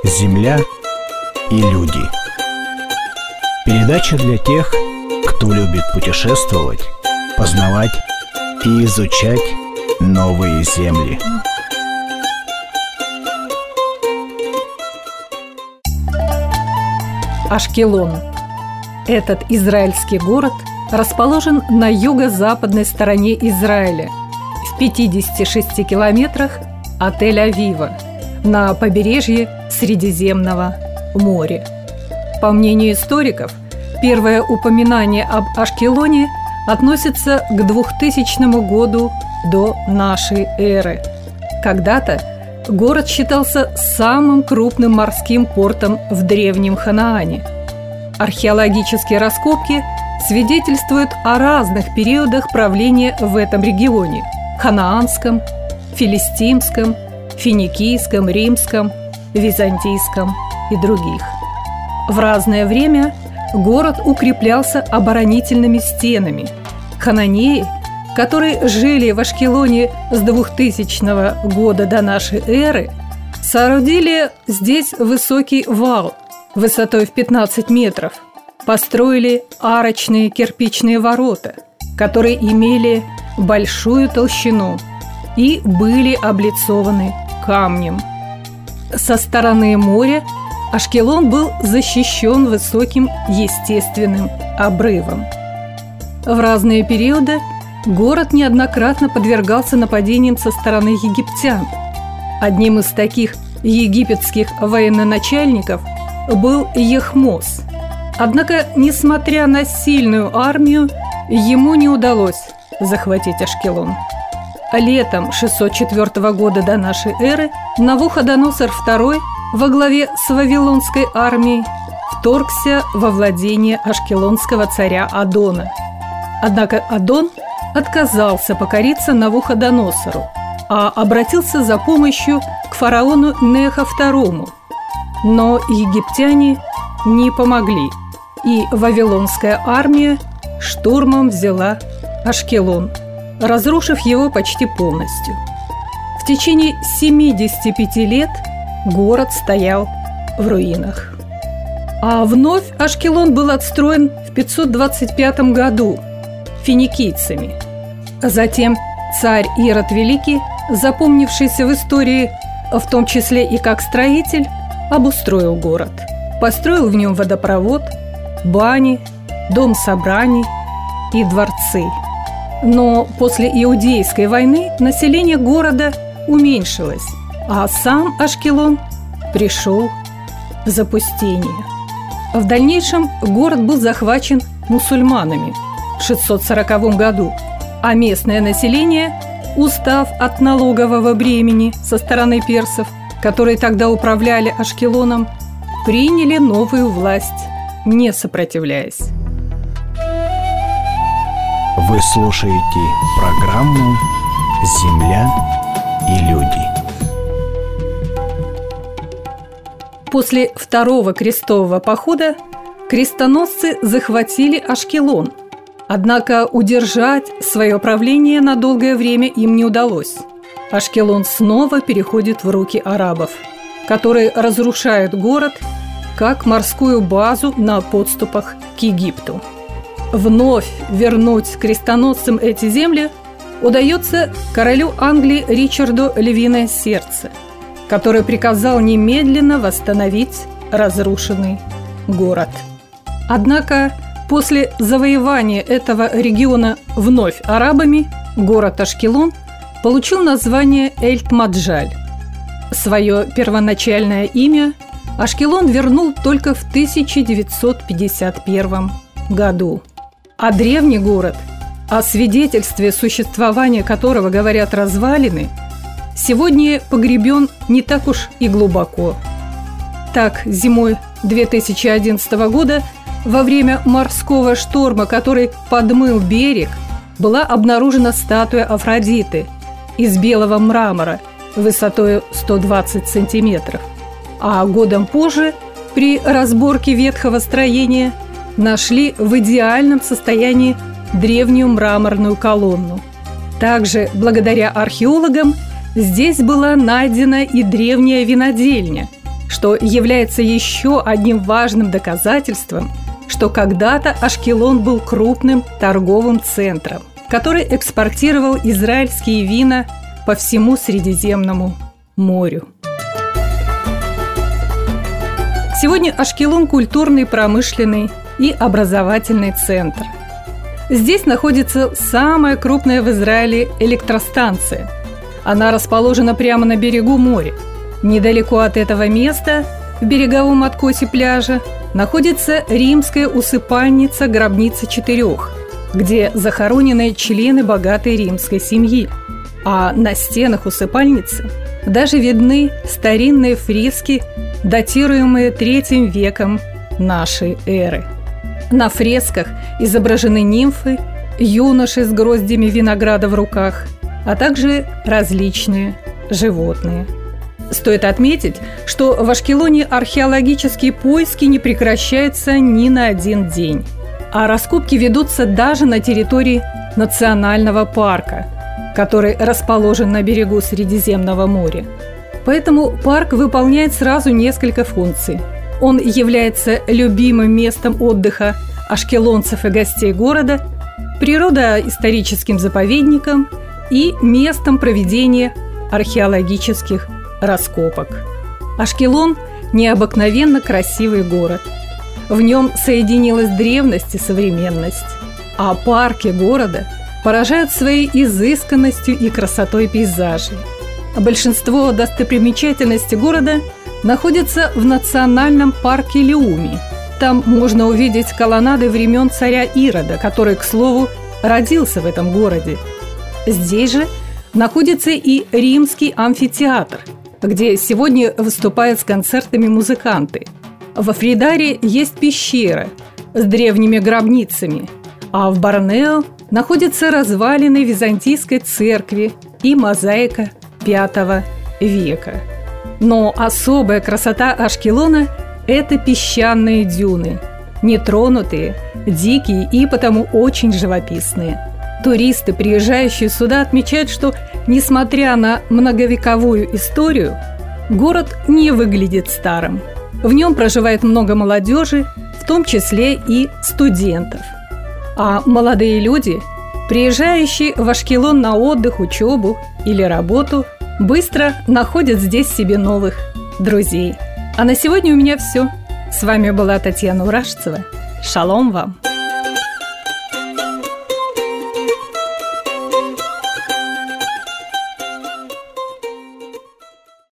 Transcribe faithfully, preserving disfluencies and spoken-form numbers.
Земля и люди. Передача для тех, кто любит путешествовать, познавать и изучать новые земли. Ашкелон. Этот израильский город расположен на юго-западной стороне Израиля, в пятидесяти шести километрах от Тель-Авива, на побережье Средиземного моря. По мнению историков, первое упоминание об Ашкелоне относится к двухтысячному году до нашей эры. Когда-то город считался самым крупным морским портом в древнем Ханаане. Археологические раскопки свидетельствуют о разных периодах правления в этом регионе – ханаанском, филистимском, финикийском, римском, византийском и других. В разное время город укреплялся оборонительными стенами. Хананеи, которые жили в Ашкелоне с двухтысячного года до нашей эры, соорудили здесь высокий вал высотой в пятнадцать метров, построили арочные кирпичные ворота, которые имели большую толщину и были облицованы камнем. Со стороны моря Ашкелон был защищен высоким естественным обрывом. В разные периоды город неоднократно подвергался нападениям со стороны египтян. Одним из таких египетских военачальников был Яхмос. Однако, несмотря на сильную армию, ему не удалось захватить Ашкелон. Летом шестьсот четвёртого года до нашей эры Навуходоносор второй во главе с вавилонской армией вторгся во владение ашкелонского царя Адона. Однако Адон отказался покориться Навуходоносору, а обратился за помощью к фараону Нехо второму. Но египтяне не помогли, и вавилонская армия штурмом взяла Ашкелон, разрушив его почти полностью. В течение семидесяти пяти лет город стоял в руинах. А вновь Ашкелон был отстроен в пятьсот двадцать пятом году финикийцами. Затем царь Ирод Великий, запомнившийся в истории, в том числе и как строитель, обустроил город. Построил в нем водопровод, бани, дом собраний и дворцы. Но после Иудейской войны население города уменьшилось, а сам Ашкелон пришел в запустение. В дальнейшем город был захвачен мусульманами в шестьсот сороковом году, а местное население, устав от налогового бремени со стороны персов, которые тогда управляли Ашкелоном, приняли новую власть, не сопротивляясь. Вы слушаете программу «Земля и люди». После второго крестового похода крестоносцы захватили Ашкелон. Однако удержать свое правление на долгое время им не удалось. Ашкелон снова переходит в руки арабов, которые разрушают город как морскую базу на подступах к Египту. Вновь вернуть крестоносцам эти земли удается королю Англии Ричарду Львиное Сердце, который приказал немедленно восстановить разрушенный город. Однако после завоевания этого региона вновь арабами город Ашкелон получил название Эль-Маджаль. Свое первоначальное имя Ашкелон вернул только в тысяча девятьсот пятьдесят первом году. А древний город, о свидетельстве существования которого говорят развалины, сегодня погребен не так уж и глубоко. Так, зимой две тысячи одиннадцатого года, во время морского шторма, который подмыл берег, была обнаружена статуя Афродиты из белого мрамора высотой сто двадцать сантиметров. А годом позже, при разборке ветхого строения, нашли в идеальном состоянии древнюю мраморную колонну. Также, благодаря археологам, здесь была найдена и древняя винодельня, что является еще одним важным доказательством, что когда-то Ашкелон был крупным торговым центром, который экспортировал израильские вина по всему Средиземному морю. Сегодня Ашкелон – культурный, промышленный и образовательный центр. Здесь находится самая крупная в Израиле электростанция. Она расположена прямо на берегу моря. Недалеко от этого места, в береговом откосе пляжа, находится римская усыпальница «Гробница четырех», где захоронены члены богатой римской семьи. А на стенах усыпальницы даже видны старинные фрески, датируемые третьим веком нашей эры. На фресках изображены нимфы, юноши с гроздями винограда в руках, а также различные животные. Стоит отметить, что в Ашкелоне археологические поиски не прекращаются ни на один день, а раскопки ведутся даже на территории национального парка, который расположен на берегу Средиземного моря. Поэтому парк выполняет сразу несколько функций. Он является любимым местом отдыха ашкелонцев и гостей города, природоисторическим заповедником и местом проведения археологических раскопок. Ашкелон – необыкновенно красивый город. В нем соединилась древность и современность, а парки города поражают своей изысканностью и красотой пейзажей. Большинство достопримечательностей города находится в национальном парке Леуми. Там можно увидеть колоннады времен царя Ирода, который, к слову, родился в этом городе. Здесь же находится и римский амфитеатр, где сегодня выступают с концертами музыканты. В Афридаре есть пещера с древними гробницами, а в Борнео находятся развалины византийской церкви и мозаика пятого века. Но особая красота Ашкелона – это песчаные дюны, нетронутые, дикие и потому очень живописные. Туристы, приезжающие сюда, отмечают, что, несмотря на многовековую историю, город не выглядит старым. В нем проживает много молодежи, в том числе и студентов. А молодые люди, приезжающие в Ашкелон на отдых, учебу или работу, быстро находят здесь себе новых друзей. А на сегодня у меня все. С вами была Татьяна Урашцева. Шалом вам!